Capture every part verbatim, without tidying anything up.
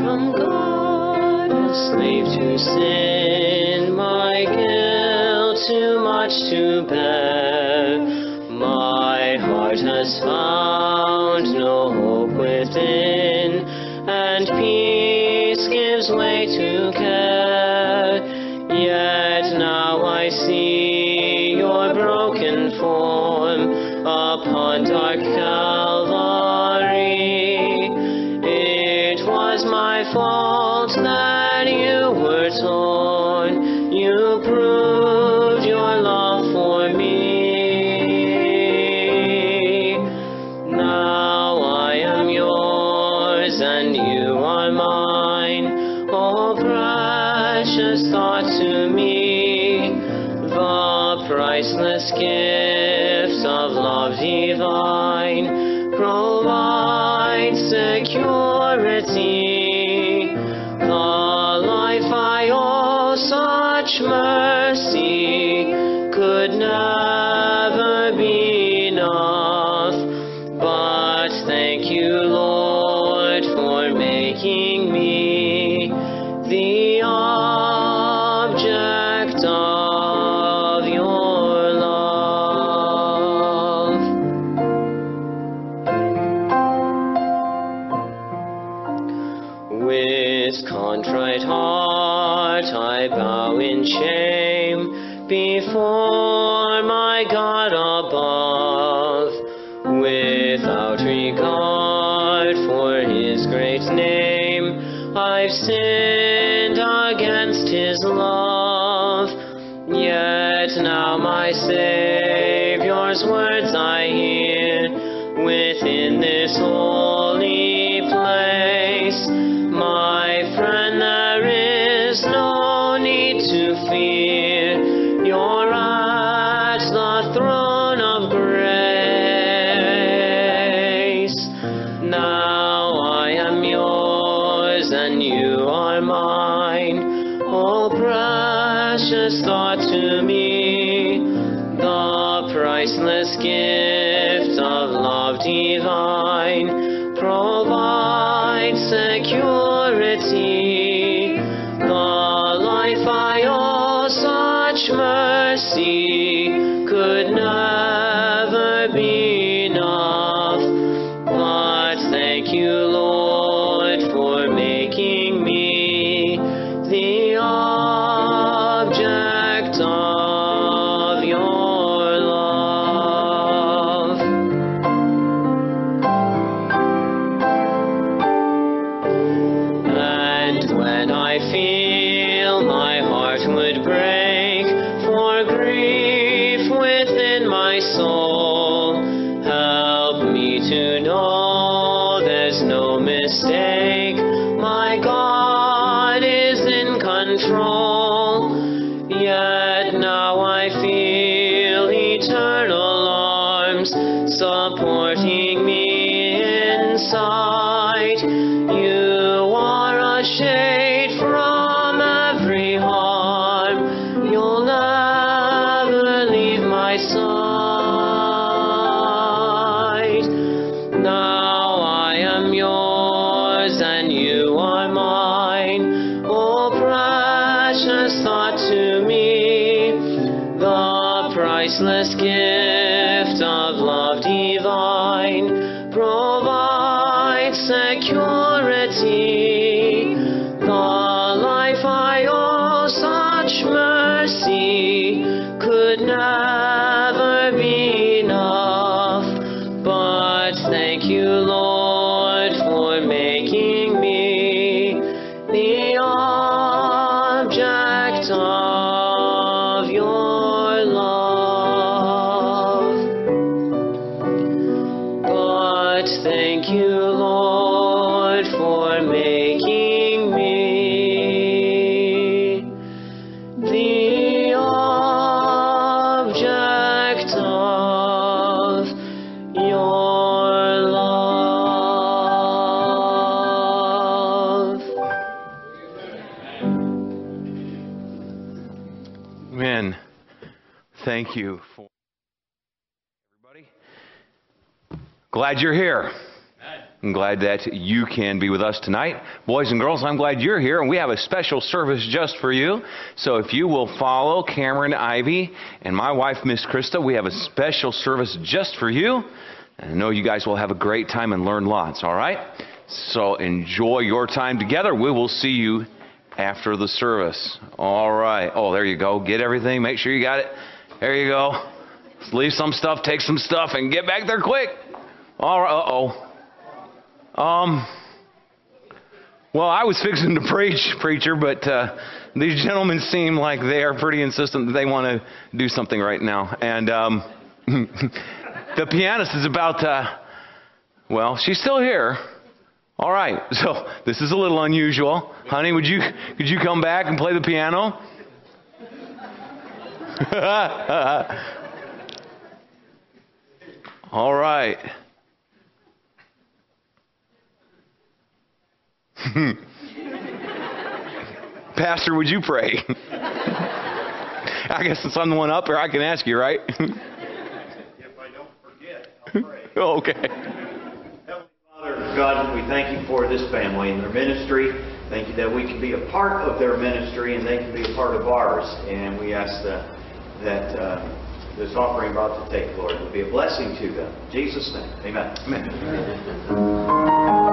from God, a slave to sin, my guilt too much to bear. My heart has found no hope within, and peace gives way to care. Yet now I see your broken form upon dark Calvary. It was my fault that you were torn. You proved your love for me. Now I am yours and you are mine. Oh, precious thought to me, the priceless gift of love divine provides security. The life I owe such mercy could never be enough. But thank you, Lord, for making me the object of your love. With contrite heart I bow in shame before my God above, without regard for his great name. I've sinned against his love, yet now my Savior's words I hear within this holy place. My friend, there is no need to fear. You're at the throne of grace. Now I am yours and you are mine. Oh, precious thought to me, the priceless gift of love divine provides security. The life I owe such mercy could never be enough. But thank you, Lord, for making me the object of your love. And when I feel my heart would break for grief within my soul, help me to know there's no mistake. My God is in control. Yet now I feel eternal arms supporting me inside. You are a shade from every harm. You'll never leave my side. Now I am yours and you are mine. Oh, precious thought to me, the priceless gift of love divine provides security. The life I owe such mercy could never be enough. But thank you, Lord, for making me the object of your love. But thank you, Lord, for making me the object of your love. Amen. Thank you for everybody. Glad you're here. I'm glad that you can be with us tonight. Boys and girls, I'm glad you're here, and we have a special service just for you. So if you will follow Cameron, Ivy, and my wife, Miss Krista, we have a special service just for you. And I know you guys will have a great time and learn lots, all right? So enjoy your time together. We will see you after the service. All right. Oh, there you go. Get everything. Make sure you got it. There you go. Leave some stuff, take some stuff, and get back there quick. All right. Uh-oh. Um, well, I was fixing to preach, preacher, but uh, these gentlemen seem like they are pretty insistent that they want to do something right now. And um, the pianist is about to, well, she's still here. All right, so this is a little unusual. Honey, would you could you come back and play the piano? All right. Pastor, would you pray? I guess since I'm the one up here, I can ask you, right? If I don't forget, I'll pray. Oh, okay. Heavenly Father, God, we thank you for this family and their ministry. Thank you that we can be a part of their ministry and they can be a part of ours. And we ask that, that uh, this offering about to take, Lord, will be a blessing to them. In Jesus' name, amen. Amen.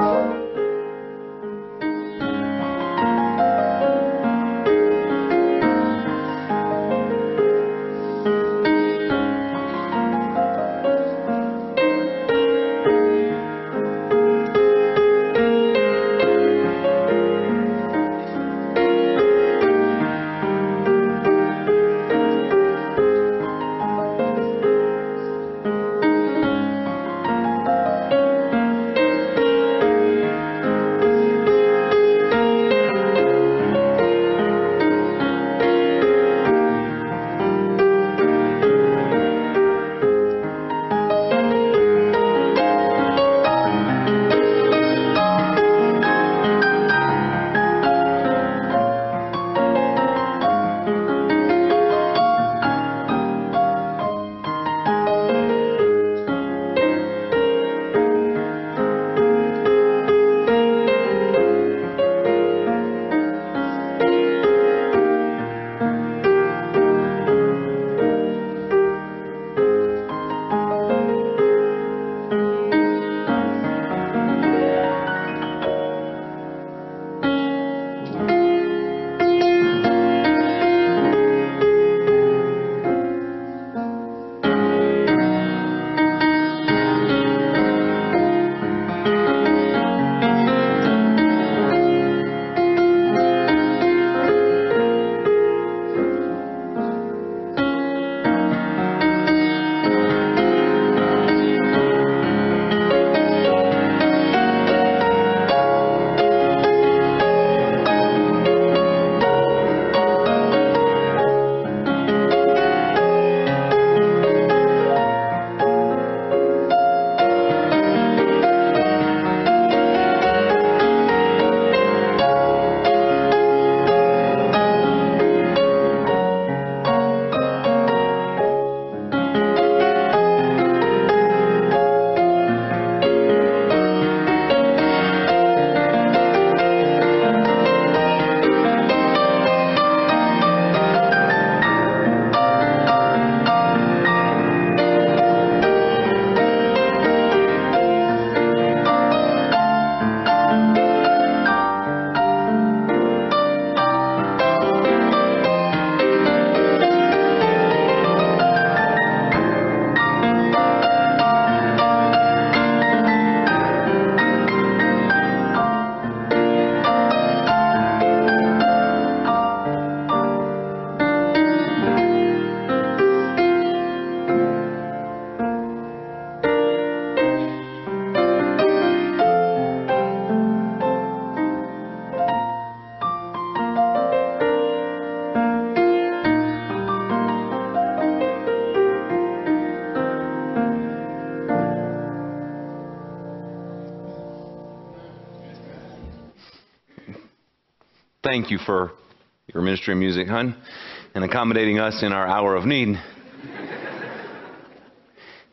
Thank you for your ministry of music, hon, and accommodating us in our hour of need.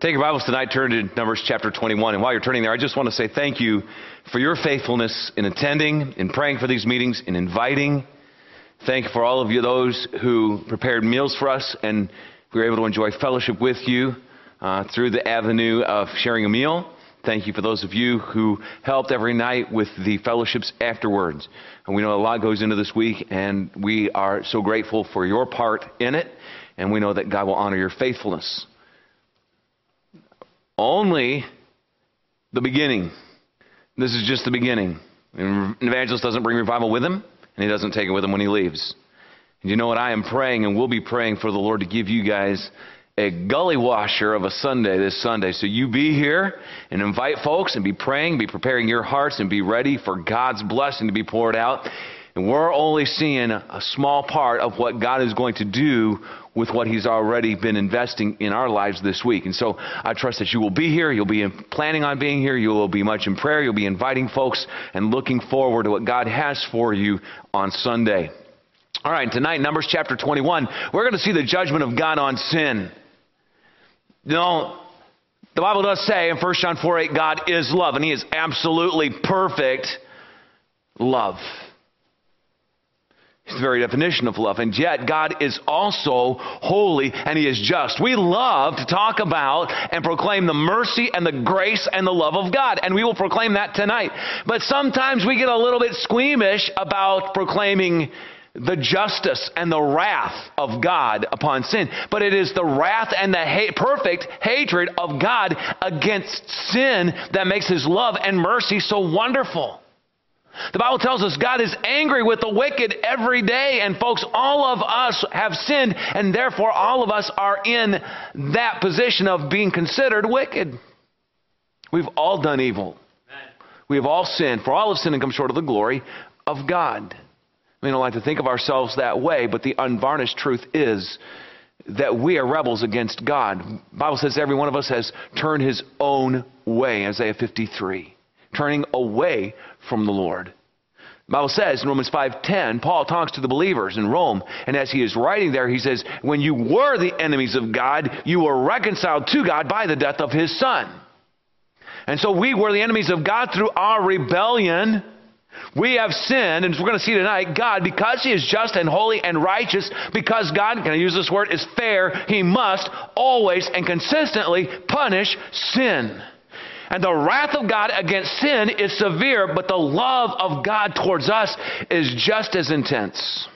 Take your Bibles tonight, turn to Numbers chapter twenty-one. And while you're turning there, I just want to say thank you for your faithfulness in attending, in praying for these meetings, in inviting. Thank you for all of you, those who prepared meals for us, and we were able to enjoy fellowship with you uh, through the avenue of sharing a meal. Thank you for those of you who helped every night with the fellowships afterwards. And we know a lot goes into this week, and we are so grateful for your part in it, and we know that God will honor your faithfulness. Only the beginning. This is just the beginning. An evangelist doesn't bring revival with him, and he doesn't take it with him when he leaves. And you know what? I am praying and will be praying for the Lord to give you guys a gully washer of a Sunday this Sunday. So you be here and invite folks and be praying, be preparing your hearts and be ready for God's blessing to be poured out. And we're only seeing a small part of what God is going to do with what He's already been investing in our lives this week. And so I trust that you will be here. You'll be planning on being here. You will be much in prayer. You'll be inviting folks and looking forward to what God has for you on Sunday. All right, tonight, Numbers chapter twenty-one, we're going to see the judgment of God on sin. You know, the Bible does say in First John four eight, God is love, and He is absolutely perfect love. It's the very definition of love. And yet, God is also holy and He is just. We love to talk about and proclaim the mercy and the grace and the love of God. And we will proclaim that tonight. But sometimes we get a little bit squeamish about proclaiming the justice and the wrath of God upon sin. But it is the wrath and the ha- perfect hatred of God against sin that makes His love and mercy so wonderful. The Bible tells us God is angry with the wicked every day. And folks, all of us have sinned, and therefore all of us are in that position of being considered wicked. We've all done evil. We have all sinned. For all have sinned and come short of the glory of God. We don't like to think of ourselves that way, but the unvarnished truth is that we are rebels against God. The Bible says every one of us has turned his own way, Isaiah fifty-three, turning away from the Lord. The Bible says in Romans five ten, Paul talks to the believers in Rome, and as he is writing there, he says, when you were the enemies of God, you were reconciled to God by the death of His Son. And so we were the enemies of God through our rebellion. We have sinned, and as we're going to see tonight, God, because He is just and holy and righteous, because God, can I use this word, is fair, He must always and consistently punish sin. And the wrath of God against sin is severe, but the love of God towards us is just as intense.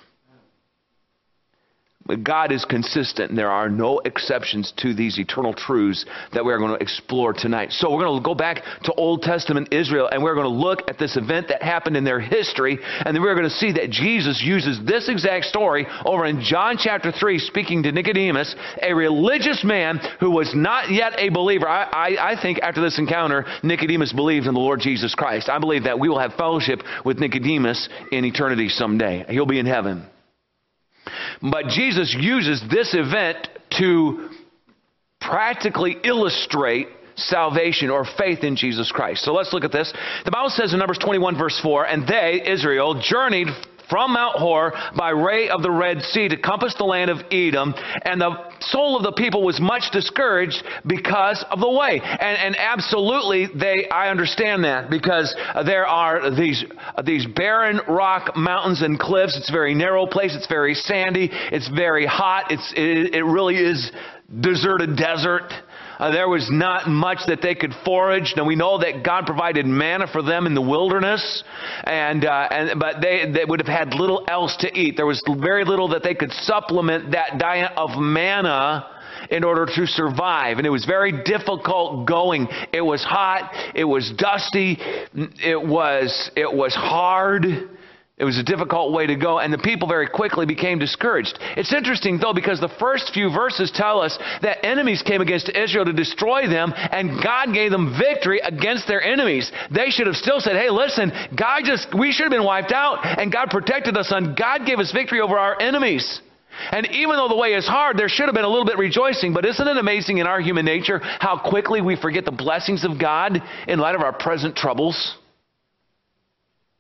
But God is consistent, and there are no exceptions to these eternal truths that we are going to explore tonight. So we're going to go back to Old Testament Israel, and we're going to look at this event that happened in their history, and then we're going to see that Jesus uses this exact story over in John chapter three, speaking to Nicodemus, a religious man who was not yet a believer. I, I, I think after this encounter, Nicodemus believed in the Lord Jesus Christ. I believe that we will have fellowship with Nicodemus in eternity someday. He'll be in heaven. But Jesus uses this event to practically illustrate salvation or faith in Jesus Christ. So let's look at this. The Bible says in Numbers twenty-one verse four, and they, Israel, journeyed from Mount Hor by way of the Red Sea to compass the land of Edom, and the soul of the people was much discouraged because of the way. And, and absolutely, they, I understand that, because there are these these barren rock mountains and cliffs. It's a very narrow place. It's very sandy. It's very hot. It's it, it really is deserted desert. Uh, there was not much that they could forage. Now we know that God provided manna for them in the wilderness, and uh, and but they they would have had little else to eat. There was very little that they could supplement that diet of manna in order to survive. And it was very difficult going. It was hot. It was dusty. It was it was hard. It was a difficult way to go, and the people very quickly became discouraged. It's interesting, though, because the first few verses tell us that enemies came against Israel to destroy them, and God gave them victory against their enemies. They should have still said, hey, listen, God just, we should have been wiped out, and God protected us, and God gave us victory over our enemies. And even though the way is hard, there should have been a little bit rejoicing, but isn't it amazing in our human nature how quickly we forget the blessings of God in light of our present troubles?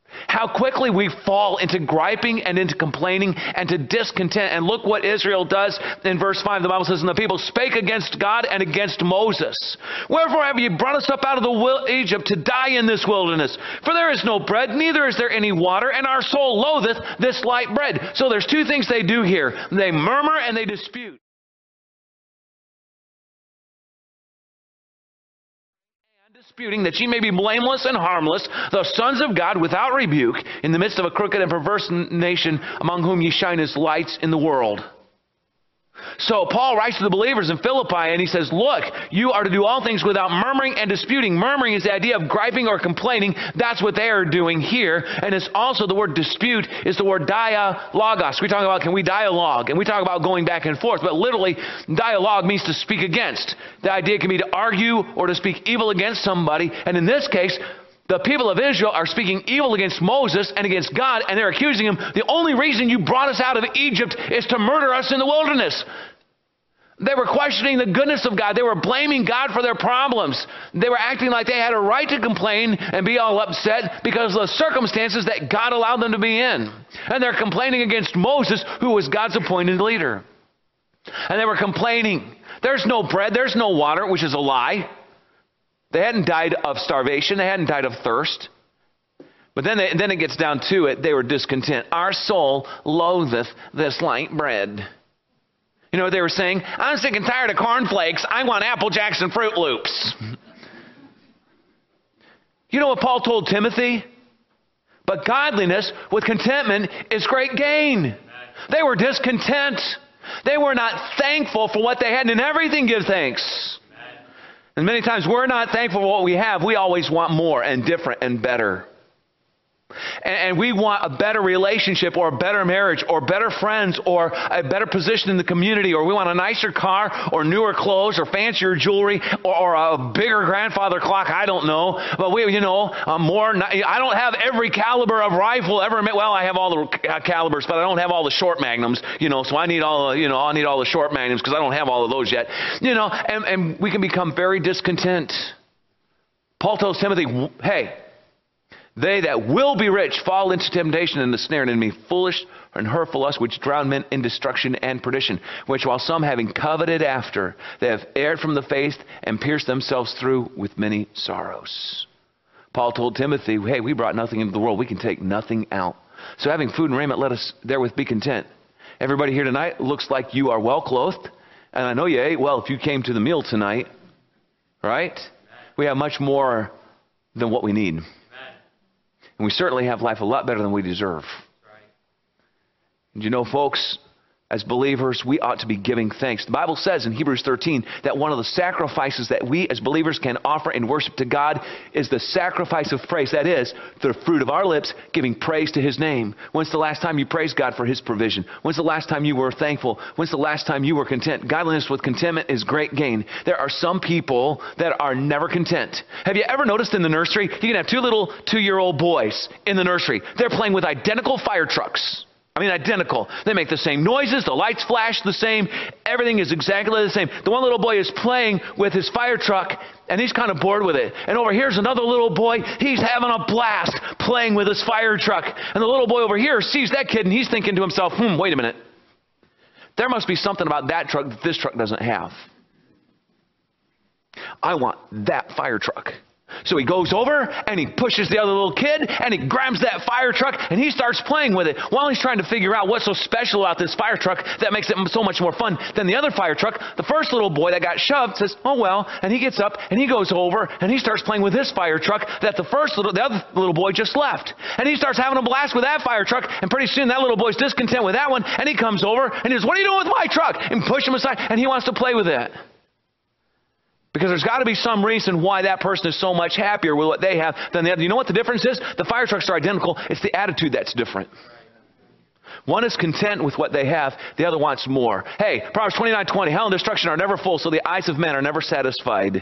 How quickly we fall into griping and into complaining and to discontent. And look what Israel does in verse five. The Bible says, and the people spake against God and against Moses. Wherefore have ye brought us up out of the wil- Egypt to die in this wilderness? For there is no bread, neither is there any water, and our soul loatheth this light bread. So there's two things they do here. They murmur and they dispute. Disputing that ye may be blameless and harmless, the sons of God without rebuke, in the midst of a crooked and perverse nation, among whom ye shine as lights in the world. So Paul writes to the believers in Philippi and he says, look, you are to do all things without murmuring and disputing. Murmuring is the idea of griping or complaining. That's what they are doing here. And it's also the word dispute is the word dialogos. We talk about, can we dialogue? And we talk about going back and forth. But literally, dialogue means to speak against. The idea can be to argue or to speak evil against somebody. And in this case, the people of Israel are speaking evil against Moses and against God, and they're accusing him, the only reason you brought us out of Egypt is to murder us in the wilderness. They were questioning the goodness of God. They were blaming God for their problems. They were acting like they had a right to complain and be all upset because of the circumstances that God allowed them to be in. And they're complaining against Moses, who was God's appointed leader. And they were complaining, there's no bread, there's no water, which is a lie. They hadn't died of starvation. They hadn't died of thirst. But then, they, then it gets down to it. They were discontent. Our soul loatheth this light bread. You know what they were saying? I'm sick and tired of cornflakes. I want Apple Jacks and Fruit Loops. You know what Paul told Timothy? But godliness with contentment is great gain. They were discontent. They were not thankful for what they had. And in everything give thanks. And many times we're not thankful for what we have. We always want more and different and better. And, and we want a better relationship or a better marriage or better friends or a better position in the community, or we want a nicer car or newer clothes or fancier jewelry or, or a bigger grandfather clock. I don't know. But we, you know, uh, more. I don't have every caliber of rifle ever. Well, I have all the calibers, but I don't have all the short magnums, you know, so I need all, you know, I need all the short magnums because I don't have all of those yet. You know, and, and we can become very discontent. Paul tells Timothy, hey, they that will be rich fall into temptation and the snare and enemy, foolish and hurtful lust, which drown men in destruction and perdition, which while some having coveted after, they have erred from the faith and pierced themselves through with many sorrows. Paul told Timothy, hey, we brought nothing into the world. We can take nothing out. So having food and raiment, let us therewith be content. Everybody here tonight looks like you are well clothed. And I know you ate well if you came to the meal tonight. Right? We have much more than what we need. And we certainly have life a lot better than we deserve. Right. And you know, folks, as believers, we ought to be giving thanks. The Bible says in Hebrews thirteen that one of the sacrifices that we as believers can offer in worship to God is the sacrifice of praise. That is, the fruit of our lips giving praise to His name. When's the last time you praised God for His provision? When's the last time you were thankful? When's the last time you were content? Godliness with contentment is great gain. There are some people that are never content. Have you ever noticed in the nursery, you can have two little two-year-old boys in the nursery. They're playing with identical fire trucks. I mean, identical. They make the same noises. The lights flash the same. Everything is exactly the same. The one little boy is playing with his fire truck, and he's kind of bored with it. And over here's another little boy. He's having a blast playing with his fire truck. And the little boy over here sees that kid, and he's thinking to himself, hmm, wait a minute. There must be something about that truck that this truck doesn't have. I want that fire truck. So he goes over and he pushes the other little kid and he grabs that fire truck and he starts playing with it while he's trying to figure out what's so special about this fire truck that makes it so much more fun than the other fire truck. The first little boy that got shoved says, oh well, and he gets up and he goes over and he starts playing with his fire truck that the first little, the other little boy just left. And he starts having a blast with that fire truck, and pretty soon that little boy's discontent with that one, and he comes over and he says, what are you doing with my truck? And push him aside, and he wants to play with it. Because there's got to be some reason why that person is so much happier with what they have than the other. You know what the difference is? The fire trucks are identical. It's the attitude that's different. One is content with what they have. The other wants more. Hey, Proverbs twenty-nine twenty, hell and destruction are never full, so the eyes of men are never satisfied.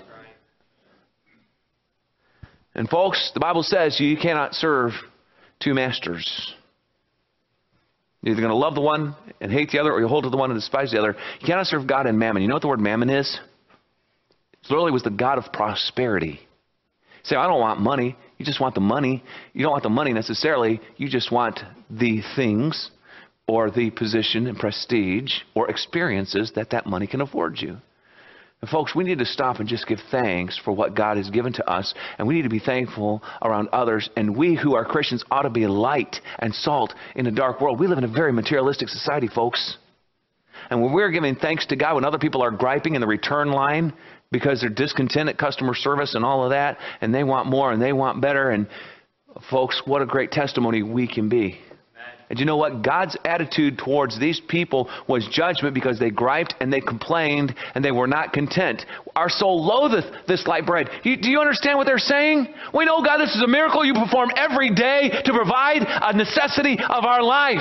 And folks, the Bible says you cannot serve two masters. You're either going to love the one and hate the other, or you hold to the one and despise the other. You cannot serve God and mammon. You know what the word mammon is? Literally was the god of prosperity. Say, I don't want money. You just want the money. You don't want the money necessarily. You just want the things or the position and prestige or experiences that that money can afford you. And folks, we need to stop and just give thanks for what God has given to us. And we need to be thankful around others. And we who are Christians ought to be light and salt in a dark world. We live in a very materialistic society, folks. And when we're giving thanks to God, when other people are griping in the return line because they're discontent at customer service and all of that, and they want more and they want better, and folks, what a great testimony we can be. And you know what? God's attitude towards these people was judgment because they griped and they complained and they were not content. Our soul loatheth this light bread. You, do you understand what they're saying? We know, God, this is a miracle you perform every day to provide a necessity of our life.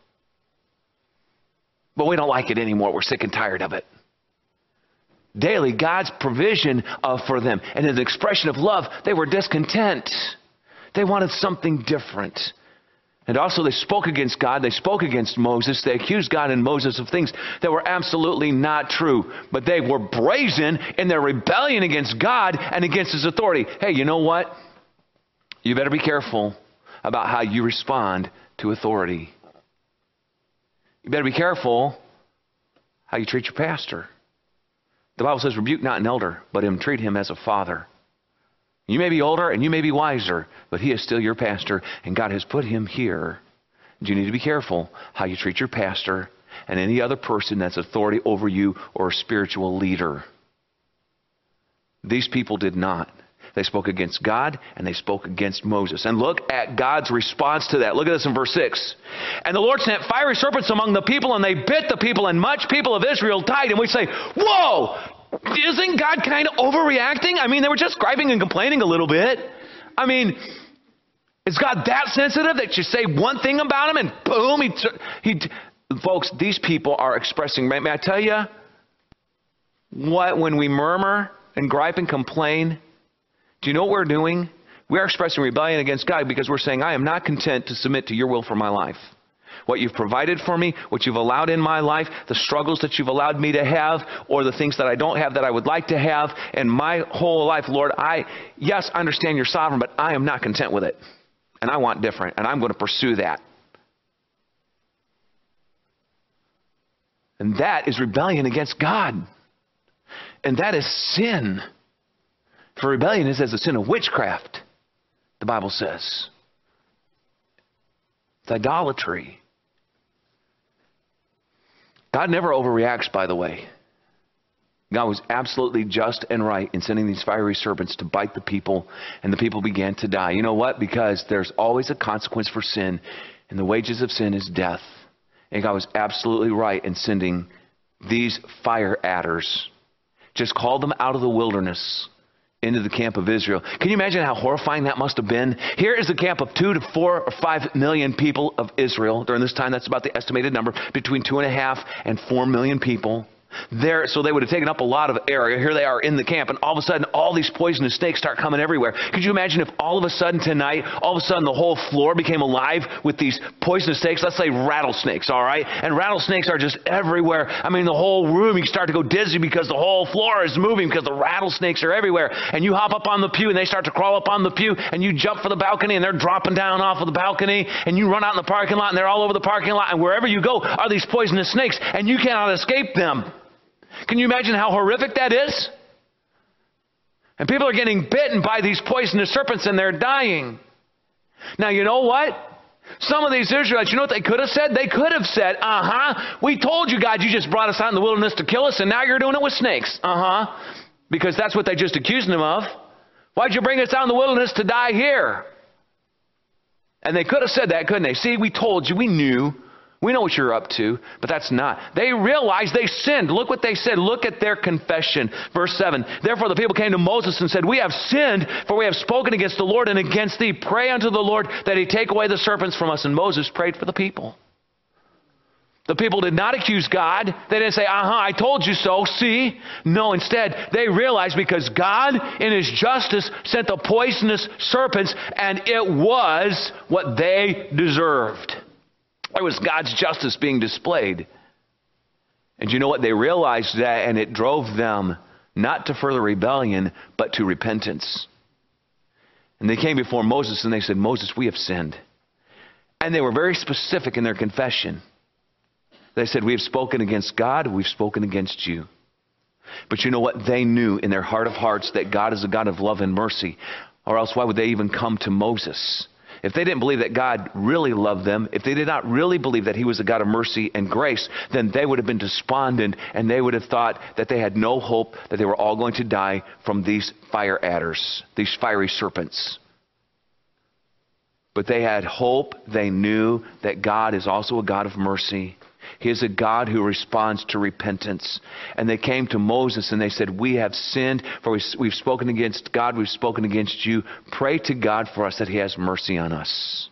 But we don't like it anymore. We're sick and tired of it. Daily, God's provision uh, for them and His expression of love, they were discontent. They wanted something different. And also they spoke against God. They spoke against Moses. They accused God and Moses of things that were absolutely not true. But they were brazen in their rebellion against God and against His authority. Hey, you know what? You better be careful about how you respond to authority. You better be careful how you treat your pastor. The Bible says, rebuke not an elder, but entreat him as a father. You may be older and you may be wiser, but he is still your pastor, and God has put him here. You need to be careful how you treat your pastor and any other person that's authority over you or a spiritual leader. These people did not. They spoke against God and they spoke against Moses. And look at God's response to that. Look at this in verse six. And the Lord sent fiery serpents among the people, and they bit the people, and much people of Israel died. And we say, whoa! Isn't God kind of overreacting? I mean, they were just griping and complaining a little bit. I mean, is God that sensitive that you say one thing about him and boom, he, he folks, these people are expressing, may I tell you what, when we murmur and gripe and complain, do you know what we're doing? We are expressing rebellion against God because we're saying, I am not content to submit to your will for my life. What you've provided for me, what you've allowed in my life, the struggles that you've allowed me to have, or the things that I don't have that I would like to have in my whole life, Lord, I, yes, I understand you're sovereign, but I am not content with it. And I want different, and I'm going to pursue that. And that is rebellion against God. And that is sin. For rebellion is as a sin of witchcraft, the Bible says. It's idolatry. God never overreacts, by the way. God was absolutely just and right in sending these fiery serpents to bite the people, and the people began to die. You know what? Because there's always a consequence for sin, and the wages of sin is death. And God was absolutely right in sending these fire adders. Just called them out of the wilderness into the camp of Israel. Can you imagine how horrifying that must have been? Here is the camp of two to four or five million people of Israel. During this time, that's about the estimated number, between two and a half and four million people. There, so they would have taken up a lot of area. Here they are in the camp, and all of a sudden, all these poisonous snakes start coming everywhere. Could you imagine if all of a sudden tonight, all of a sudden the whole floor became alive with these poisonous snakes? Let's say rattlesnakes, all right? And rattlesnakes are just everywhere. I mean, the whole room, you start to go dizzy because the whole floor is moving because the rattlesnakes are everywhere. And you hop up on the pew, and they start to crawl up on the pew, and you jump for the balcony, and they're dropping down off of the balcony, and you run out in the parking lot, and they're all over the parking lot, and wherever you go are these poisonous snakes, and you cannot escape them. Can you imagine how horrific that is? And people are getting bitten by these poisonous serpents and they're dying. Now, you know what? Some of these Israelites, you know what they could have said? They could have said, uh-huh, we told you, God, you just brought us out in the wilderness to kill us, and now you're doing it with snakes. Uh-huh. Because that's what they just accused them of. Why'd you bring us out in the wilderness to die here? And they could have said that, couldn't they? See, we told you, we knew. We know what you're up to, but that's not. They realized they sinned. Look what they said. Look at their confession. Verse seven. Therefore the people came to Moses and said, we have sinned, for we have spoken against the Lord and against thee. Pray unto the Lord that he take away the serpents from us. And Moses prayed for the people. The people did not accuse God. They didn't say, uh-huh, I told you so, see? No, instead, they realized because God, in his justice, sent the poisonous serpents, and it was what they deserved. It was God's justice being displayed. And you know what? They realized that, and it drove them not to further rebellion, but to repentance. And they came before Moses and they said, Moses, we have sinned. And they were very specific in their confession. They said, we have spoken against God, we've spoken against you. But you know what? They knew in their heart of hearts that God is a God of love and mercy. Or else why would they even come to Moses? If they didn't believe that God really loved them, if they did not really believe that he was a God of mercy and grace, then they would have been despondent and they would have thought that they had no hope, that they were all going to die from these fire adders, these fiery serpents. But they had hope. They knew that God is also a God of mercy. He is a God who responds to repentance. And they came to Moses and they said, we have sinned, for we've spoken against God, we've spoken against you. Pray to God for us that he has mercy on us.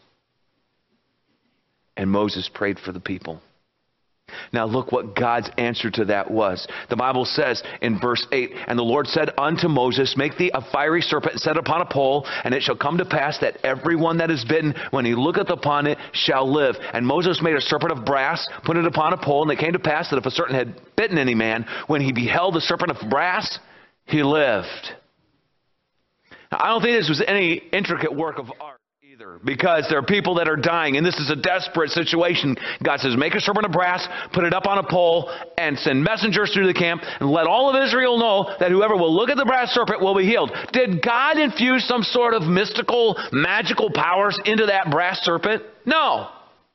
And Moses prayed for the people. Now look what God's answer to that was. The Bible says in verse eight, and the Lord said unto Moses, make thee a fiery serpent and set it upon a pole, and it shall come to pass that everyone that is bitten, when he looketh upon it, shall live. And Moses made a serpent of brass, put it upon a pole, and it came to pass that if a serpent had bitten any man, when he beheld the serpent of brass, he lived. Now, I don't think this was any intricate work of art. Because there are people that are dying, and this is a desperate situation. God says, make a serpent of brass, put it up on a pole, and send messengers through the camp, and let all of Israel know that whoever will look at the brass serpent will be healed. Did God infuse some sort of mystical, magical powers into that brass serpent? No.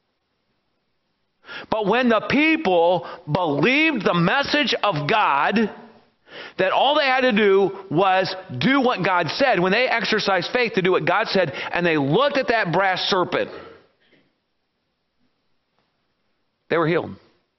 But when the people believed the message of God, that all they had to do was do what God said. When they exercised faith to do what God said, and they looked at that brass serpent, they were healed.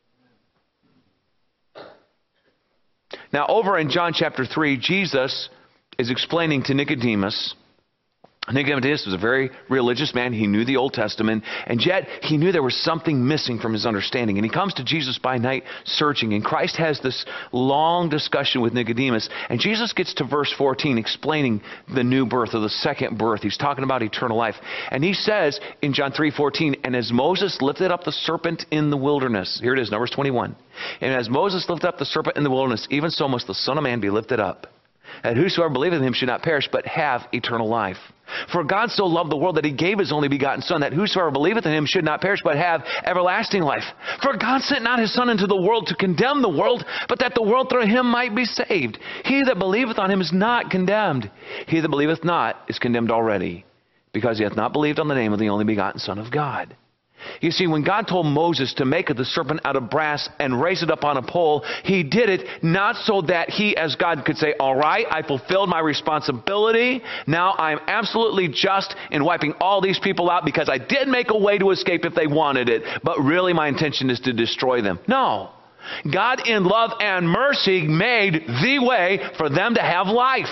Now, over in John chapter three, Jesus is explaining to Nicodemus. Nicodemus was a very religious man. He knew the Old Testament, and yet he knew there was something missing from his understanding. And he comes to Jesus by night searching, and Christ has this long discussion with Nicodemus. And Jesus gets to verse fourteen, explaining the new birth or the second birth. He's talking about eternal life. And he says in John three fourteen, and as Moses lifted up the serpent in the wilderness, here it is, Numbers twenty-one. And as Moses lifted up the serpent in the wilderness, even so must the Son of Man be lifted up, that whosoever believeth in him should not perish, but have eternal life. For God so loved the world that he gave his only begotten Son, that whosoever believeth in him should not perish, but have everlasting life. For God sent not his Son into the world to condemn the world, but that the world through him might be saved. He that believeth on him is not condemned. He that believeth not is condemned already, because he hath not believed on the name of the only begotten Son of God. You see, when God told Moses to make the serpent out of brass and raise it up on a pole, he did it not so that he, as God, could say, all right, I fulfilled my responsibility. Now I'm absolutely just in wiping all these people out because I did make a way to escape if they wanted it. But really my intention is to destroy them. No. God in love and mercy made the way for them to have life.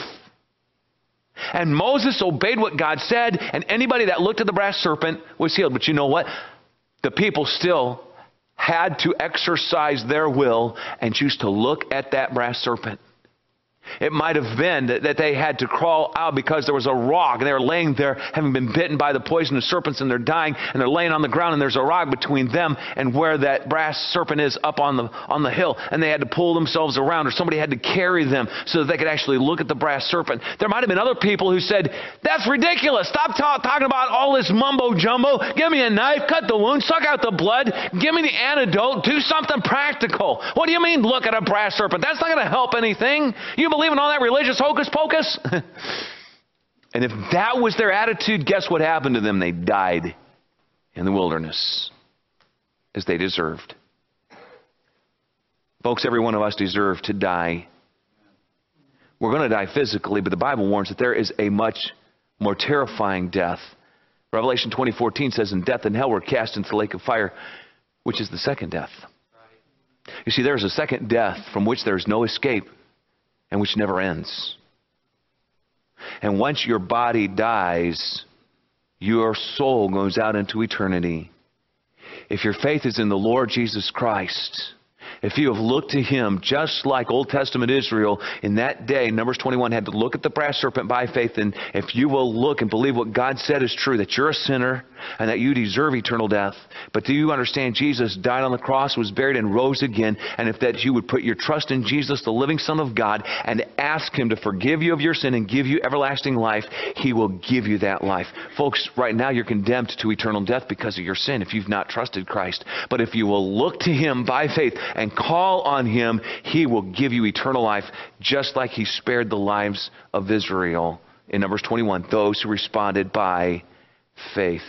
And Moses obeyed what God said, and anybody that looked at the brass serpent was healed. But you know what? The people still had to exercise their will and choose to look at that brass serpent. It might have been that, that they had to crawl out because there was a rock and they were laying there having been bitten by the poisonous serpents and they're dying and they're laying on the ground and there's a rock between them and where that brass serpent is up on the on the hill, and they had to pull themselves around, or somebody had to carry them so that they could actually look at the brass serpent. There might have been other people who said, that's ridiculous. Stop ta- talking about all this mumbo jumbo. Give me a knife, cut the wound, suck out the blood, give me the antidote, do something practical. What do you mean look at a brass serpent? That's not going to help anything. You believe in all that religious hocus pocus? And if that was their attitude, guess what happened to them? They died in the wilderness as they deserved. Folks, every one of us deserve to die. We're going to die physically, but the Bible warns that there is a much more terrifying death. Revelation twenty fourteen says, and death and hell were cast into the lake of fire, which is the second death. You see, there is a second death from which there is no escape and which never ends. And once your body dies, your soul goes out into eternity. If your faith is in the Lord Jesus Christ, if you have looked to him just like Old Testament Israel in that day, Numbers twenty-one had to look at the brass serpent by faith, and if you will look and believe what God said is true, that you're a sinner, and that you deserve eternal death. But do you understand Jesus died on the cross, was buried, and rose again? And if that you would put your trust in Jesus, the living Son of God, and ask Him to forgive you of your sin and give you everlasting life, He will give you that life. Folks, right now you're condemned to eternal death because of your sin if you've not trusted Christ. But if you will look to Him by faith and call on Him, He will give you eternal life, just like He spared the lives of Israel in Numbers twenty-one, those who responded by faith.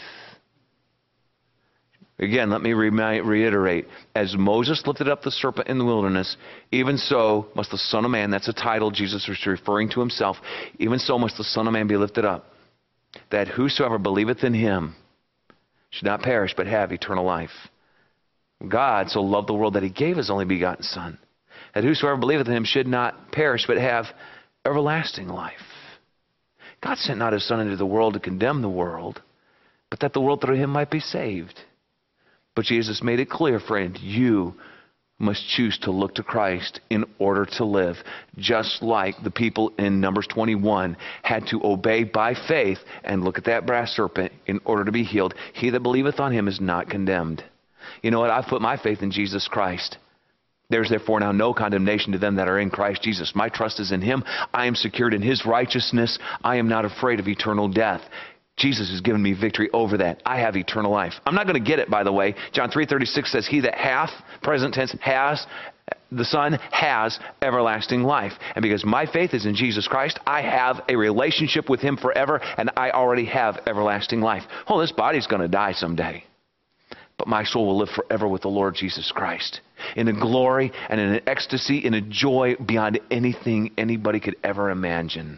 Again, let me remind, reiterate, as Moses lifted up the serpent in the wilderness, even so must the Son of Man, that's a title Jesus was referring to Himself, even so must the Son of Man be lifted up, that whosoever believeth in Him should not perish but have eternal life. God so loved the world that He gave His only begotten Son, that whosoever believeth in Him should not perish but have everlasting life. God sent not His Son into the world to condemn the world, but that the world through Him might be saved. But Jesus made it clear, friend, you must choose to look to Christ in order to live, just like the people in Numbers twenty-one had to obey by faith and look at that brass serpent in order to be healed. He that believeth on Him is not condemned. You know what? I've put my faith in Jesus Christ. There's therefore now no condemnation to them that are in Christ Jesus. My trust is in Him. I am secured in His righteousness. I am not afraid of eternal death. Jesus has given me victory over that. I have eternal life. I'm not going to get it, by the way. John three thirty-six says, He that hath, present tense, has, the Son has everlasting life. And because my faith is in Jesus Christ, I have a relationship with Him forever, and I already have everlasting life. Oh, this body's going to die someday. But my soul will live forever with the Lord Jesus Christ, in a glory and in an ecstasy, in a joy beyond anything anybody could ever imagine.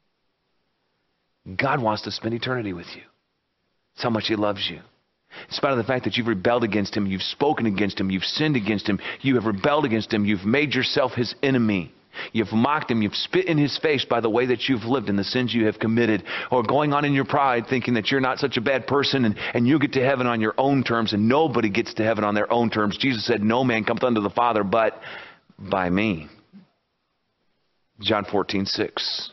God wants to spend eternity with you. That's how much He loves you. In spite of the fact that you've rebelled against Him, you've spoken against Him, you've sinned against Him, you have rebelled against Him, you've made yourself His enemy. You've mocked Him, you've spit in His face by the way that you've lived and the sins you have committed, or going on in your pride thinking that you're not such a bad person and, and you get to heaven on your own terms, and nobody gets to heaven on their own terms. Jesus said, no man cometh unto the Father but by me. John fourteen six.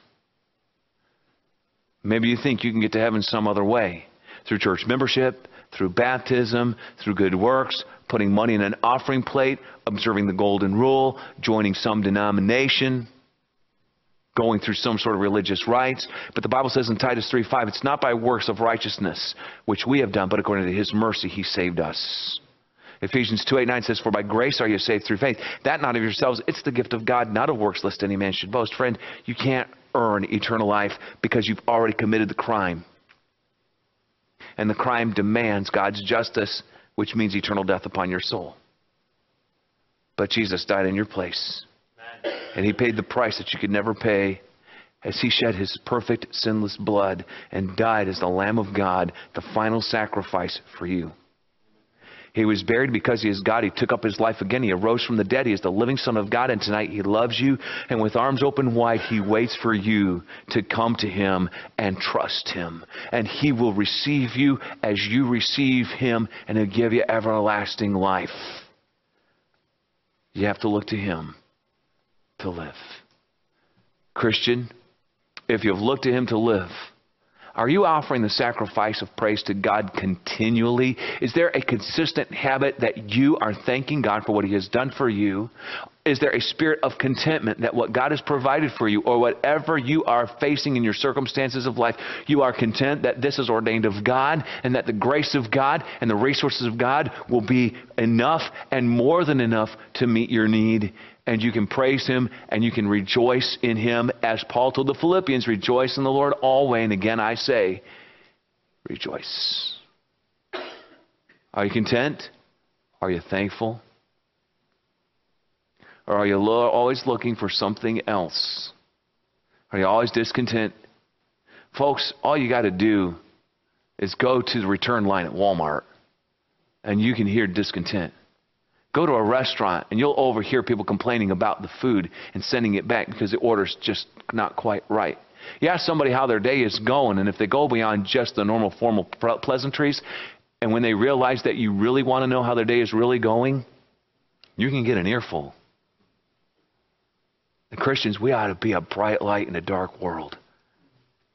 Maybe you think you can get to heaven some other way, through church membership, through baptism, through good works, putting money in an offering plate, observing the golden rule, joining some denomination, going through some sort of religious rites. But the Bible says in Titus three five, it's not by works of righteousness which we have done, but according to His mercy He saved us. Ephesians two eight nine says, for by grace are you saved through faith, that not of yourselves, it's the gift of God, not of works, lest any man should boast. Friend, you can't earn eternal life because you've already committed the crime. And the crime demands God's justice, which means eternal death upon your soul. But Jesus died in your place. And He paid the price that you could never pay, as He shed His perfect, sinless blood and died as the Lamb of God, the final sacrifice for you. He was buried because He is God. He took up His life again. He arose from the dead. He is the living Son of God. And tonight He loves you. And with arms open wide, He waits for you to come to Him and trust Him. And He will receive you as you receive Him, and He'll give you everlasting life. You have to look to Him to live. Christian, if you've looked to Him to live, are you offering the sacrifice of praise to God continually? Is there a consistent habit that you are thanking God for what He has done for you? Is there a spirit of contentment that what God has provided for you, or whatever you are facing in your circumstances of life, you are content that this is ordained of God, and that the grace of God and the resources of God will be enough and more than enough to meet your need? And you can praise Him and you can rejoice in Him. As Paul told the Philippians, rejoice in the Lord always. And again I say, rejoice. Are you content? Are you thankful? Or are you lo- always looking for something else? Are you always discontent? Folks, all you got to do is go to the return line at Walmart and you can hear discontent. Go to a restaurant and you'll overhear people complaining about the food and sending it back because the order's just not quite right. You ask somebody how their day is going, and if they go beyond just the normal formal pleasantries, and when they realize that you really want to know how their day is really going, you can get an earful. The Christians, we ought to be a bright light in a dark world.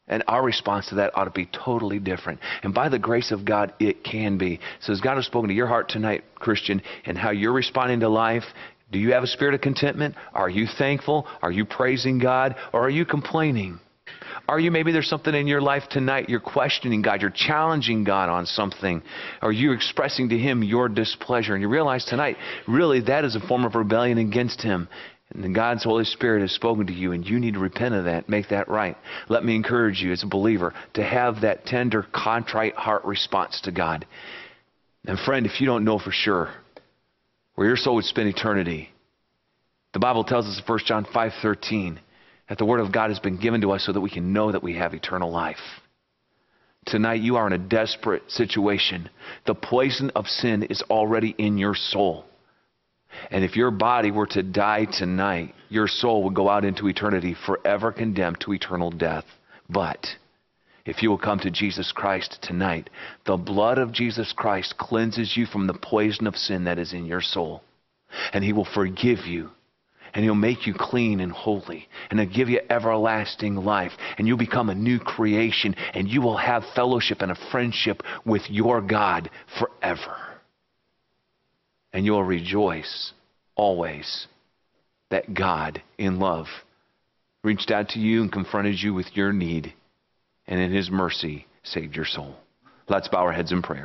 And our response to that ought to be totally different. And by the grace of God, it can be. So as God has spoken to your heart tonight, Christian, and how you're responding to life, do you have a spirit of contentment? Are you thankful? Are you praising God? Or are you complaining? Are you, maybe there's something in your life tonight, you're questioning God, you're challenging God on something. Are you expressing to Him your displeasure? And you realize tonight, really that is a form of rebellion against Him. And then God's Holy Spirit has spoken to you, and you need to repent of that, make that right. Let me encourage you as a believer to have that tender, contrite heart response to God. And friend, if you don't know for sure where your soul would spend eternity, the Bible tells us in First John five thirteen that the Word of God has been given to us so that we can know that we have eternal life. Tonight you are in a desperate situation. The poison of sin is already in your soul. And if your body were to die tonight, your soul would go out into eternity forever condemned to eternal death. But if you will come to Jesus Christ tonight, the blood of Jesus Christ cleanses you from the poison of sin that is in your soul. And He will forgive you. And He'll make you clean and holy. And He'll give you everlasting life. And you'll become a new creation. And you will have fellowship and a friendship with your God forever. And you'll rejoice always that God, in love, reached out to you and confronted you with your need, and in His mercy saved your soul. Let's bow our heads in prayer.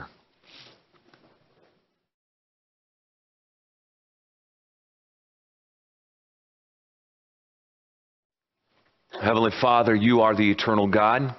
Heavenly Father, You are the eternal God.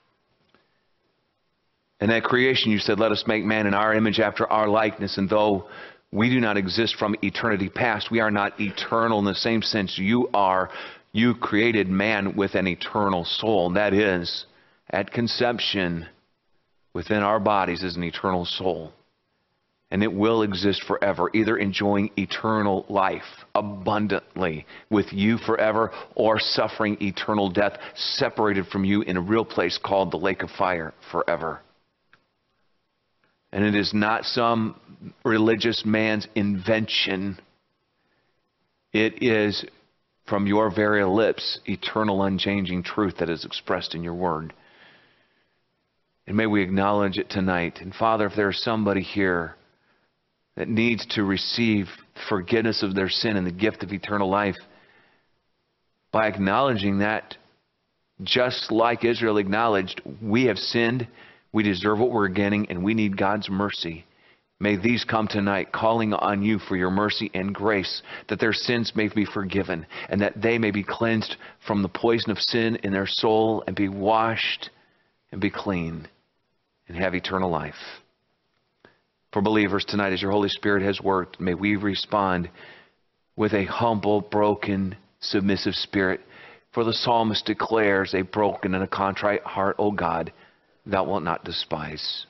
And at creation You said, let us make man in our image after our likeness. And though we do not exist from eternity past, we are not eternal in the same sense you are. You created man with an eternal soul. That is, at conception, within our bodies is an eternal soul. And it will exist forever, either enjoying eternal life abundantly with You forever, or suffering eternal death separated from You in a real place called the lake of fire forever. And it is not some religious man's invention. It is from Your very lips, eternal, unchanging truth that is expressed in Your Word. And may we acknowledge it tonight. And Father, if there is somebody here that needs to receive forgiveness of their sin and the gift of eternal life, by acknowledging that, just like Israel acknowledged, we have sinned, we deserve what we're getting, and we need God's mercy. May these come tonight calling on You for Your mercy and grace, that their sins may be forgiven, and that they may be cleansed from the poison of sin in their soul, and be washed and be clean and have eternal life. For believers tonight, as Your Holy Spirit has worked, may we respond with a humble, broken, submissive spirit. For the psalmist declares, a broken and a contrite heart, O God, Thou wilt not despise.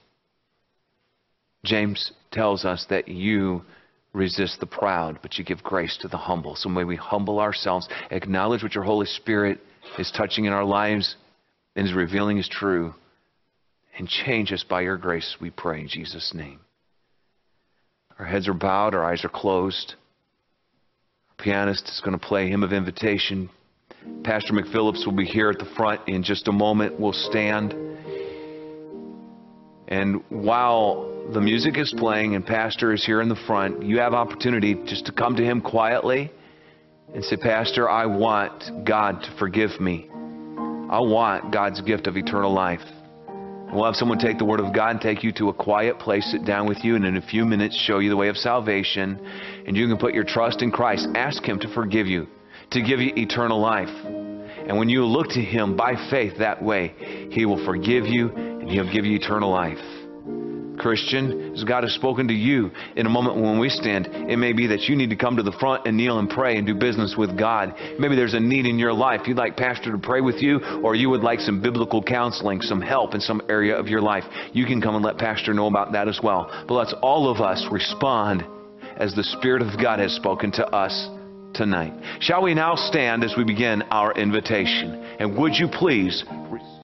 James tells us that You resist the proud, but You give grace to the humble. So may we humble ourselves, acknowledge what Your Holy Spirit is touching in our lives and is revealing is true, and change us by Your grace, we pray in Jesus' name. Our heads are bowed, our eyes are closed. Our pianist is going to play Hymn of Invitation. Pastor McPhillips will be here at the front in just a moment. We'll stand. And while the music is playing and Pastor is here in the front, you have opportunity just to come to him quietly and say, Pastor, I want God to forgive me. I want God's gift of eternal life. We'll have someone take the Word of God and take you to a quiet place, sit down with you, and in a few minutes show you the way of salvation. And you can put your trust in Christ. Ask Him to forgive you, to give you eternal life. And when you look to Him by faith that way, He will forgive you and He'll give you eternal life. Christian, as God has spoken to you in a moment when we stand, it may be that you need to come to the front and kneel and pray and do business with God. Maybe there's a need in your life. You'd like Pastor to pray with you, or you would like some biblical counseling, some help in some area of your life. You can come and let Pastor know about that as well. But let's all of us respond as the Spirit of God has spoken to us tonight. Shall we now stand as we begin our invitation? And would you please